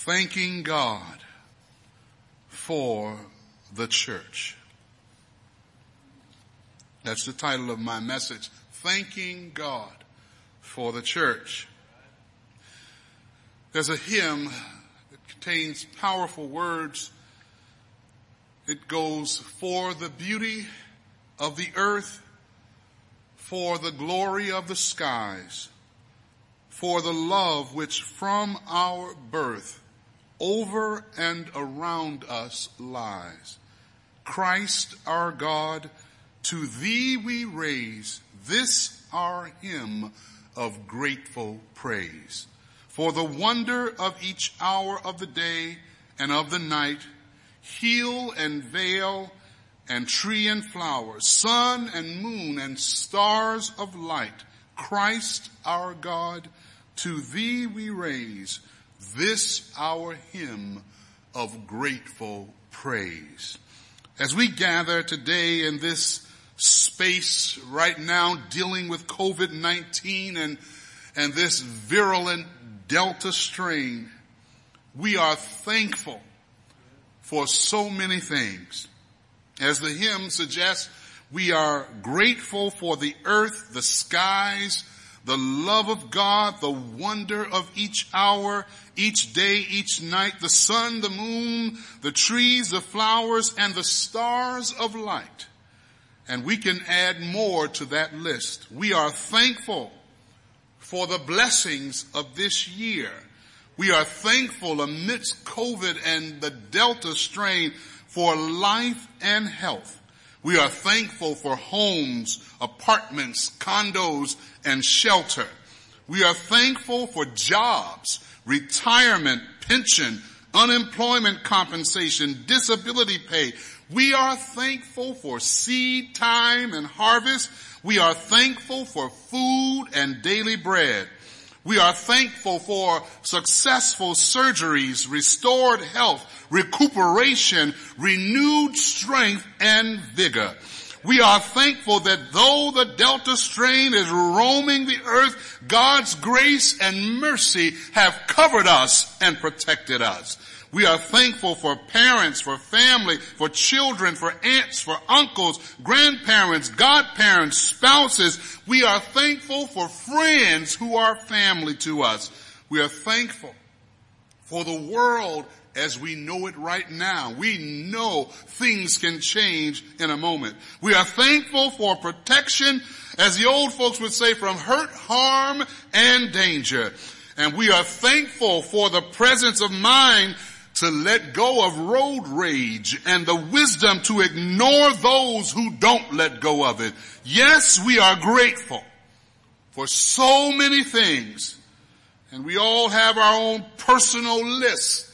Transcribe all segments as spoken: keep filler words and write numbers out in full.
Thanking God for the church. That's the title of my message. Thanking God for the church. There's a hymn that contains powerful words. It goes, for the beauty of the earth, for the glory of the skies, for the love which from our birth over and around us lies. Christ our God, to thee we raise this our hymn of grateful praise. For the wonder of each hour of the day and of the night, hill and vale and tree and flower, sun and moon and stars of light, Christ our God, to thee we raise this our hymn of grateful praise. As we gather today in this space right now dealing with covid nineteen and, and this virulent Delta strain, we are thankful for so many things. As the hymn suggests, we are grateful for the earth, the skies, the love of God, the wonder of each hour, each day, each night, the sun, the moon, the trees, the flowers, and the stars of light. And we can add more to that list. We are thankful for the blessings of this year. We are thankful amidst COVID and the Delta strain for life and health. We are thankful for homes, apartments, condos, and shelter. We are thankful for jobs, retirement, pension, unemployment compensation, disability pay. We are thankful for seed time and harvest. We are thankful for food and daily bread. We are thankful for successful surgeries, restored health, recuperation, renewed strength, and vigor. We are thankful that though the Delta strain is roaming the earth, God's grace and mercy have covered us and protected us. We are thankful for parents, for family, for children, for aunts, for uncles, grandparents, godparents, spouses. We are thankful for friends who are family to us. We are thankful for the world as we know it right now. We know things can change in a moment. We are thankful for protection, as the old folks would say, from hurt, harm, and danger. And we are thankful for the presence of mind to let go of road rage and the wisdom to ignore those who don't let go of it. Yes, we are grateful for so many things, and we all have our own personal list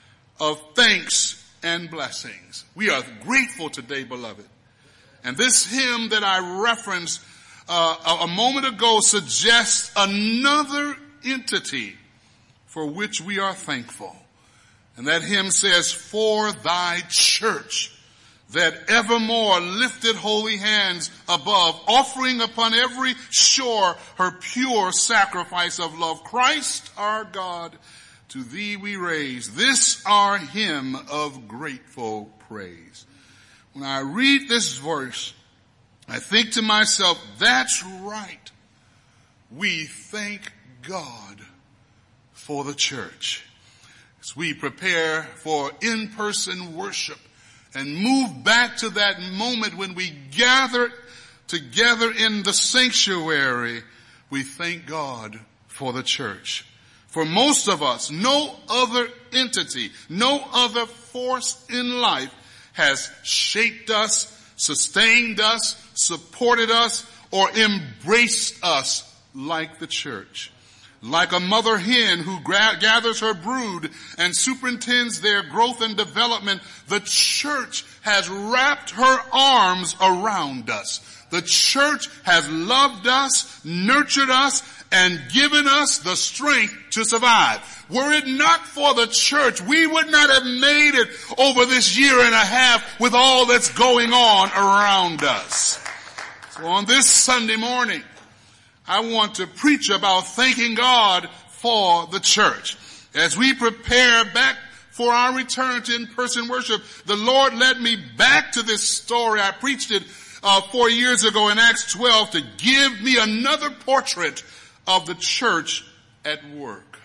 of thanks and blessings. We are grateful today, beloved. And this hymn that I referenced uh, a moment ago suggests another entity for which we are thankful. And that hymn says, for thy church, that evermore lifted holy hands above, offering upon every shore her pure sacrifice of love. Christ our God, to thee we raise this our hymn of grateful praise. When I read this verse, I think to myself, that's right. We thank God for the church. As we prepare for in-person worship and move back to that moment when we gather together in the sanctuary, we thank God for the church. For most of us, no other entity, no other force in life has shaped us, sustained us, supported us, or embraced us like the church. Like a mother hen who gra- gathers her brood and superintends their growth and development, the church has wrapped her arms around us. The church has loved us, nurtured us, and given us the strength to survive. Were it not for the church, we would not have made it over this year and a half with all that's going on around us. So on this Sunday morning, I want to preach about thanking God for the church. As we prepare back for our return to in-person worship, the Lord led me back to this story. I preached it uh, four years ago in Acts twelve to give me another portrait of the church at work.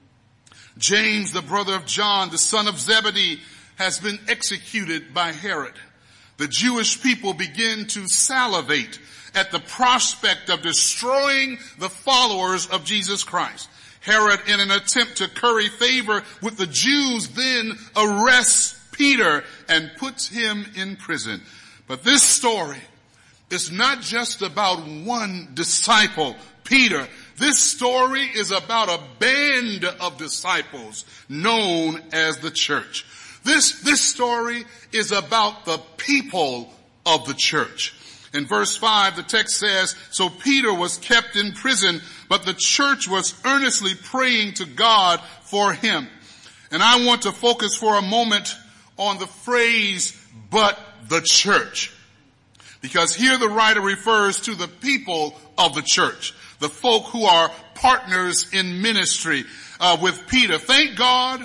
James, the brother of John, the son of Zebedee, has been executed by Herod. The Jewish people begin to salivate at the prospect of destroying the followers of Jesus Christ. Herod, in an attempt to curry favor with the Jews, then arrests Peter and puts him in prison. But this story is not just about one disciple, Peter. This story is about a band of disciples known as the church. This, this story is about the people of the church. In verse five, the text says, so Peter was kept in prison, but the church was earnestly praying to God for him. And I want to focus for a moment on the phrase, but the church. Because here the writer refers to the people of the church, the folk who are partners in ministry uh, with Peter. Thank God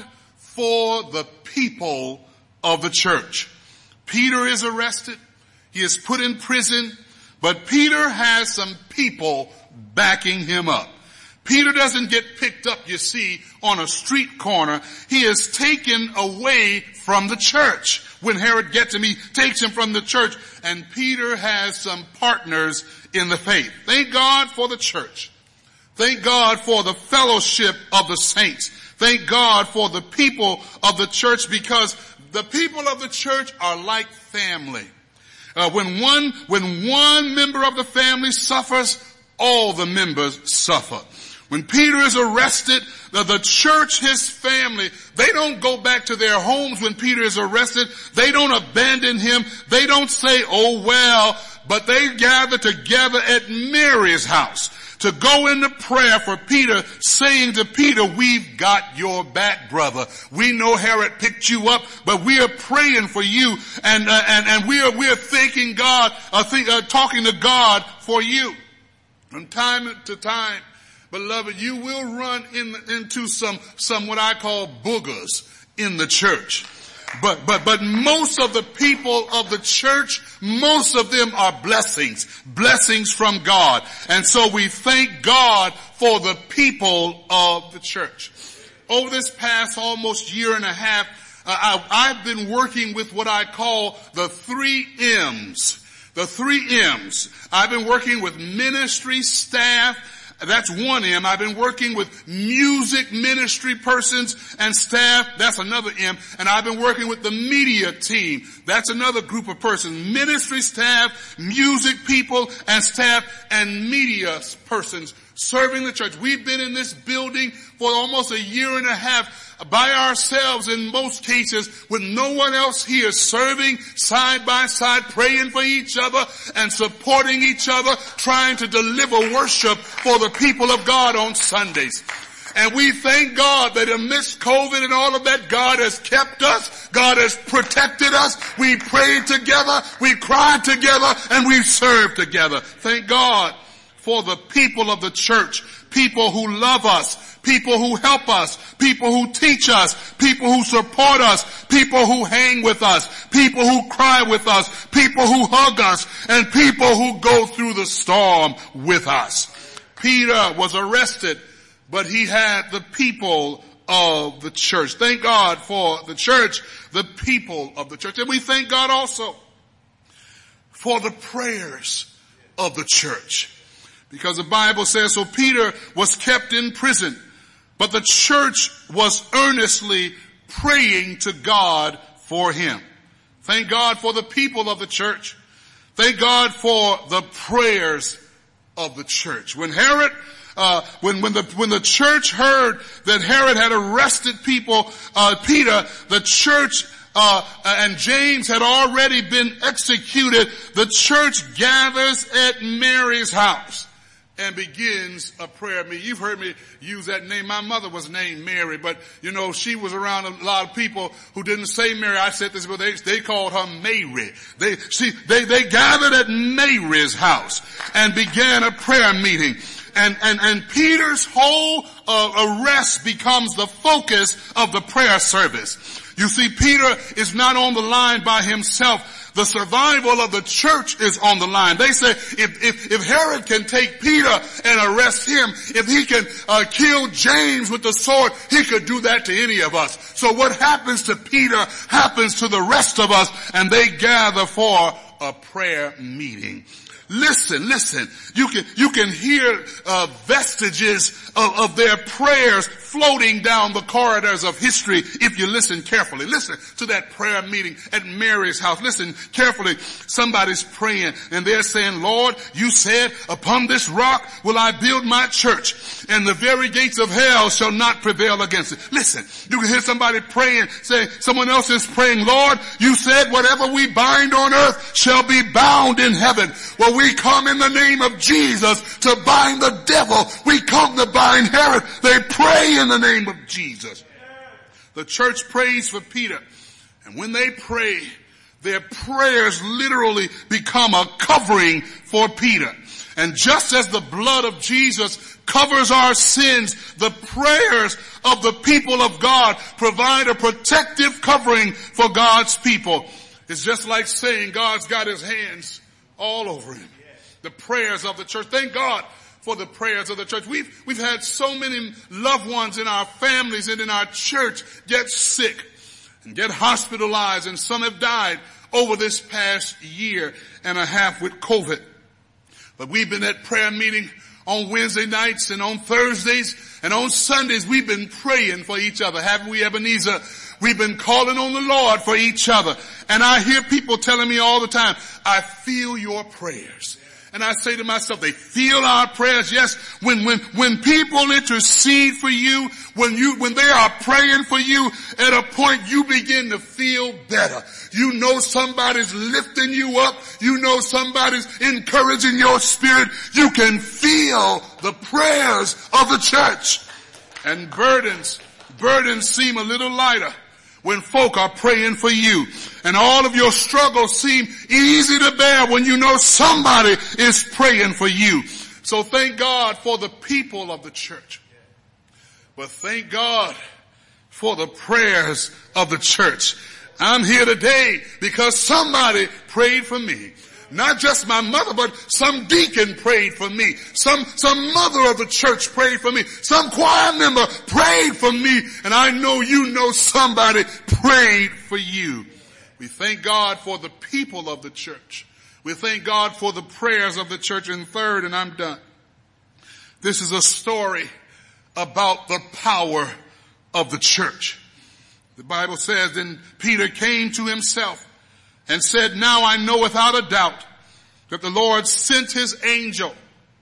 for the people of the church. Peter is arrested. He is put in prison, but Peter has some people backing him up. Peter doesn't get picked up, you see, on a street corner. He is taken away from the church. When Herod gets him, he takes him from the church, and Peter has some partners in the faith. Thank God for the church. Thank God for the fellowship of the saints. Thank God for the people of the church, because the people of the church are like family. Uh, when one, when one member of the family suffers, all the members suffer. When Peter is arrested, the, the church, his family, they don't go back to their homes when Peter is arrested. They don't abandon him. They don't say, oh well, but they gather together at Mary's house to go into prayer for Peter, saying to Peter, we've got your back, brother. We know Herod picked you up, but we are praying for you, and uh, and and we are we are thanking God, uh, think, uh, talking to God for you. From time to time, beloved, you will run in, into some some what I call boogers in the church. But, but, but most of the people of the church, most of them are blessings, blessings from God. And so we thank God for the people of the church. Over this past almost year and a half, uh, I, I've been working with what I call the three M's. The three M's. I've been working with ministry staff. That's one M. I've been working with music ministry persons and staff. That's another M. And I've been working with the media team. That's another group of persons. Ministry staff, music people and staff, and media persons serving the church. We've been in this building for almost a year and a half by ourselves in most cases, with no one else here, serving side by side, praying for each other and supporting each other, trying to deliver worship for the people of God on Sundays. And we thank God that amidst COVID and all of that, God has kept us. God has protected us. We prayed together, we cried together, and we served together. Thank God for the people of the church, people who love us, people who help us, people who teach us, people who support us, people who hang with us, people who cry with us, people who hug us, and people who go through the storm with us. Peter was arrested, but he had the people of the church. Thank God for the church, the people of the church. And we thank God also for the prayers of the church. Because the Bible says, so Peter was kept in prison, but the church was earnestly praying to God for him. Thank God for the people of the church. Thank God for the prayers of the church. When Herod, uh, when, when the, when the church heard that Herod had arrested people, uh, Peter, the church, uh, and James had already been executed, the church gathers at Mary's house and begins a prayer meeting. You've heard me use that name. My mother was named Mary, but you know, she was around a lot of people who didn't say Mary. I said this, but they, they called her Mary. They, see, they, they gathered at Mary's house and began a prayer meeting. and, and, and Peter's whole uh, arrest becomes the focus of the prayer service. You see, Peter is not on the line by himself. The survival of the church is on the line. They say if, if, if Herod can take Peter and arrest him, if he can uh, kill James with the sword, he could do that to any of us. So what happens to Peter happens to the rest of us, and they gather for a prayer meeting. Listen, listen. You can, you can hear uh, vestiges of, of their prayers floating down the corridors of history if you listen carefully. Listen to that prayer meeting at Mary's house. Listen carefully. Somebody's praying and they're saying, Lord, you said, upon this rock will I build my church, and the very gates of hell shall not prevail against it. Listen, you can hear somebody praying, saying, someone else is praying, Lord, you said whatever we bind on earth shall be bound in heaven. Well, we come in the name of Jesus to bind the devil. We come to bind Herod. They pray in the name of Jesus. The church prays for Peter, and when they pray, their prayers literally become a covering for Peter. And just as the blood of Jesus covers our sins, the prayers of the people of God provide a protective covering for God's people. It's just like saying God's got his hands all over him. The prayers of the church. Thank God for the prayers of the church. We've, we've had so many loved ones in our families and in our church get sick and get hospitalized, and some have died over this past year and a half with COVID. But we've been at prayer meeting on Wednesday nights and on Thursdays and on Sundays. We've been praying for each other. Haven't we, Ebenezer? We've been calling on the Lord for each other. And I hear people telling me all the time, I feel your prayers. And I say to myself, they feel our prayers. Yes, when, when, when people intercede for you, when you, when they are praying for you, at a point you begin to feel better. You know somebody's lifting you up. You know somebody's encouraging your spirit. You can feel the prayers of the church. And burdens, burdens seem a little lighter when folk are praying for you. And all of your struggles seem easy to bear when you know somebody is praying for you. So thank God for the people of the church. But thank God for the prayers of the church. I'm here today because somebody prayed for me. Not just my mother, but some deacon prayed for me. Some, some mother of the church prayed for me. Some choir member prayed for me. And I know you know somebody prayed for you. We thank God for the people of the church. We thank God for the prayers of the church. And third, and I'm done, this is a story about the power of the church. The Bible says, then Peter came to himself and said, now I know without a doubt that the Lord sent his angel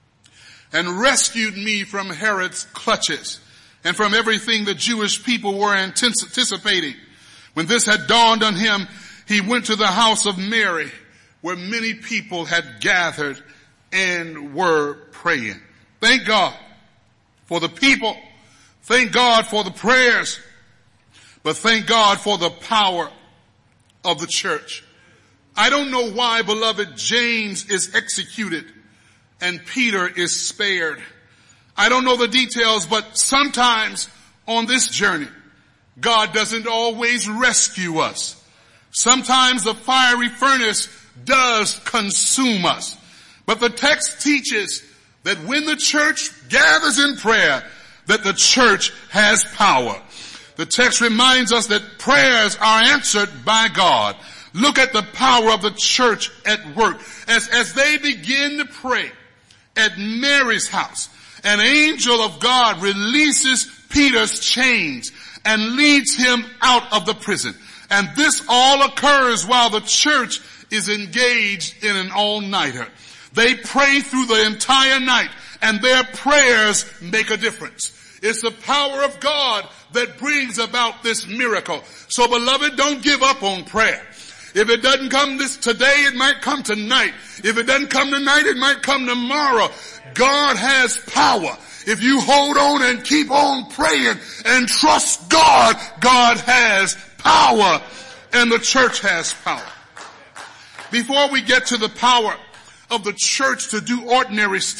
and rescued me from Herod's clutches and from everything the Jewish people were anticipating. When this had dawned on him, he went to the house of Mary, where many people had gathered and were praying. Thank God for the people. Thank God for the prayers. But thank God for the power of the church. I don't know why, beloved, James is executed and Peter is spared. I don't know the details, but sometimes on this journey, God doesn't always rescue us. Sometimes the fiery furnace does consume us. But the text teaches that when the church gathers in prayer, that the church has power. The text reminds us that prayers are answered by God. Look at the power of the church at work. As, as they begin to pray at Mary's house, an angel of God releases Peter's chains and leads him out of the prison. And this all occurs while the church is engaged in an all-nighter. They pray through the entire night, and their prayers make a difference. It's the power of God that brings about this miracle. So beloved, don't give up on prayer. If it doesn't come this today, it might come tonight. If it doesn't come tonight, it might come tomorrow. God has power. If you hold on and keep on praying and trust God, God has power, and the church has power. Before we get to the power of the church to do ordinary stuff,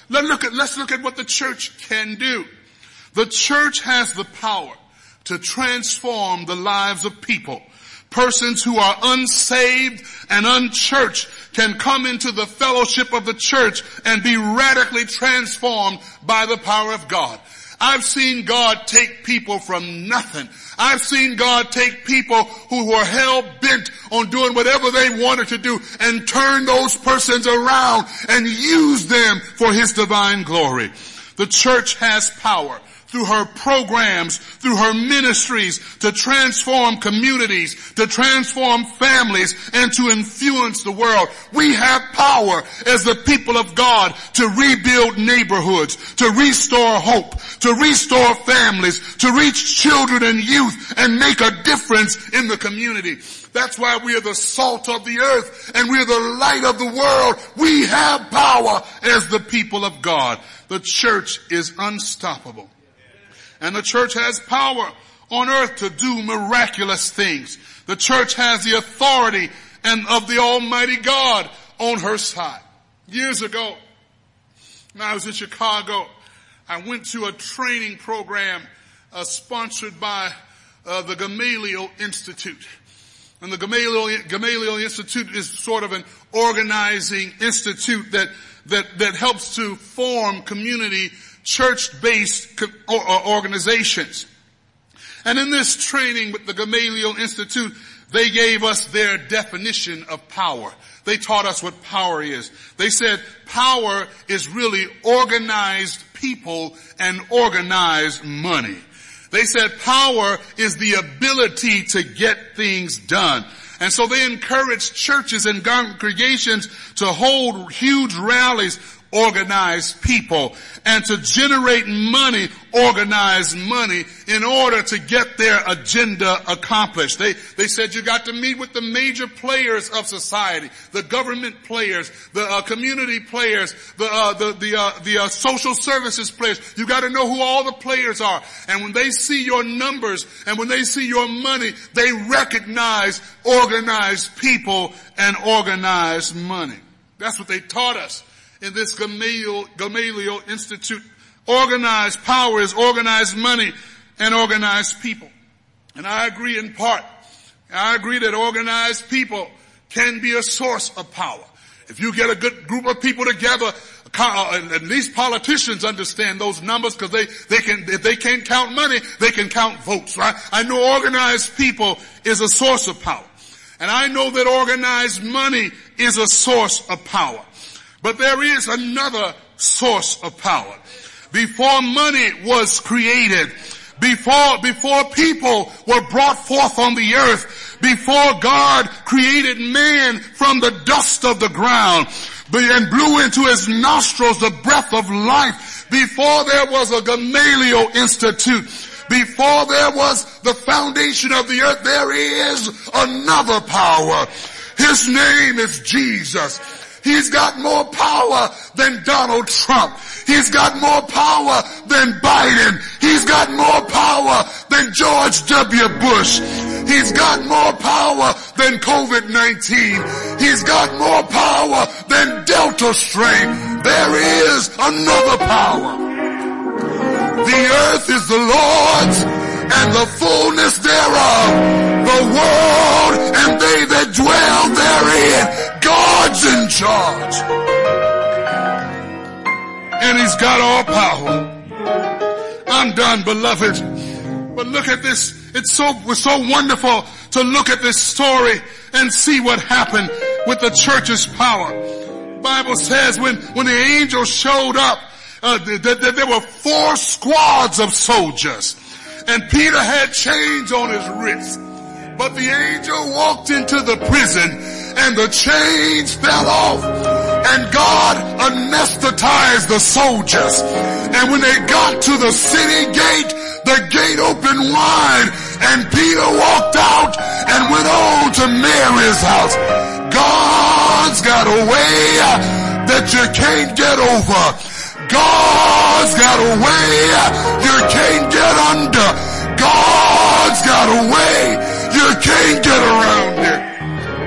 Let's look at, let's look at what the church can do. The church has the power to transform the lives of people. Persons who are unsaved and unchurched can come into the fellowship of the church and be radically transformed by the power of God. I've seen God take people from nothing. I've seen God take people who were hell-bent on doing whatever they wanted to do and turn those persons around and use them for His divine glory. The church has power through her programs, through her ministries, to transform communities, to transform families, and to influence the world. We have power as the people of God to rebuild neighborhoods, to restore hope, to restore families, to reach children and youth, and make a difference in the community. That's why we are the salt of the earth, and we are the light of the world. We have power as the people of God. The church is unstoppable. And the church has power on earth to do miraculous things. The church has the authority and of the Almighty God on her side. Years ago, when I was in Chicago, I went to a training program uh, sponsored by uh, the Gamaliel Institute. And the Gamaliel, Gamaliel Institute is sort of an organizing institute that that that helps to form community church-based organizations. And in this training with the Gamaliel Institute, they gave us their definition of power. They taught us what power is. They said power is really organized people and organized money. They said power is the ability to get things done. And so they encouraged churches and congregations to hold huge rallies, organize people, and to generate money, organize money in order to get their agenda accomplished. They, they said you got to meet with the major players of society, the government players, the uh, community players, the, uh, the, the, uh, the uh, social services players. You got to know who all the players are. And when they see your numbers and when they see your money, they recognize organized people and organized money. That's what they taught us in this Gamaliel, Gamaliel Institute. Organized power is organized money and organized people. And I agree in part. I agree that organized people can be a source of power. If you get a good group of people together, at least politicians understand those numbers because they, they can, if they can't count money, they can count votes, right? I know organized people is a source of power. And I know that organized money is a source of power. But there is another source of power. Before money was created, before, before people were brought forth on the earth, before God created man from the dust of the ground and blew into his nostrils the breath of life, before there was a Gamaliel Institute, before there was the foundation of the earth, there is another power. His name is Jesus. He's got more power than Donald Trump. He's got more power than Biden. He's got more power than George W. Bush. He's got more power than covid nineteen. He's got more power than Delta strain. There is another power. The earth is the Lord's and the fullness thereof, the world and they that dwell therein. God's in charge. And He's got all power. I'm done, beloved. But look at this. It's so, it's so wonderful to look at this story and see what happened with the church's power. The Bible says when, when the angel showed up, uh, that, that there were four squads of soldiers. And Peter had chains on his wrist. But the angel walked into the prison and the chains fell off and God anesthetized the soldiers. And when they got to the city gate, the gate opened wide and Peter walked out and went on to Mary's house. God's got a way that you can't get over. God's got a way you can't get under. God's got a way you can't get around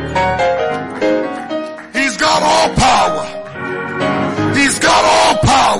it. He's got all power. He's got all power.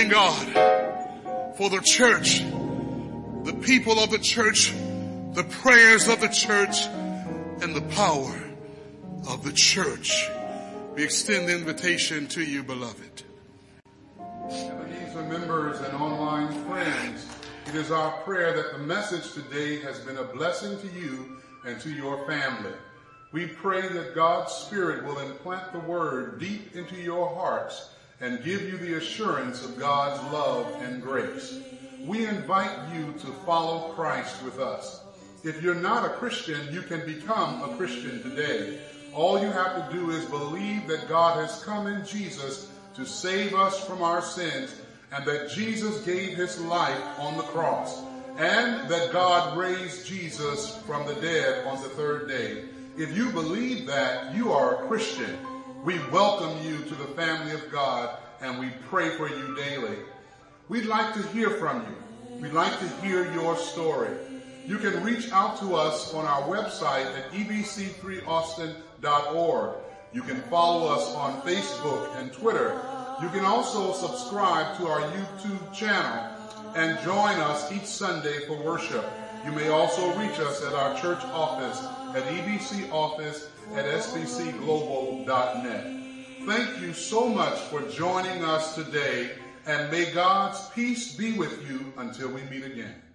thanking God for the church, the people of the church, the prayers of the church, and the power of the church. We extend the invitation to you, beloved. Ebenezer members and online friends, it is our prayer that the message today has been a blessing to you and to your family. We pray that God's Spirit will implant the word deep into your hearts and give you the assurance of God's love and grace. We invite you to follow Christ with us. If you're not a Christian, you can become a Christian today. All you have to do is believe that God has come in Jesus to save us from our sins, and that Jesus gave his life on the cross, and that God raised Jesus from the dead on the third day. If you believe that, you are a Christian. We welcome you to the family of God, and we pray for you daily. We'd like to hear from you. We'd like to hear your story. You can reach out to us on our website at E B C three austin dot org. You can follow us on Facebook and Twitter. You can also subscribe to our YouTube channel and join us each Sunday for worship. You may also reach us at our church office at E B C office at S B C global dot net. Thank you so much for joining us today, and may God's peace be with you until we meet again.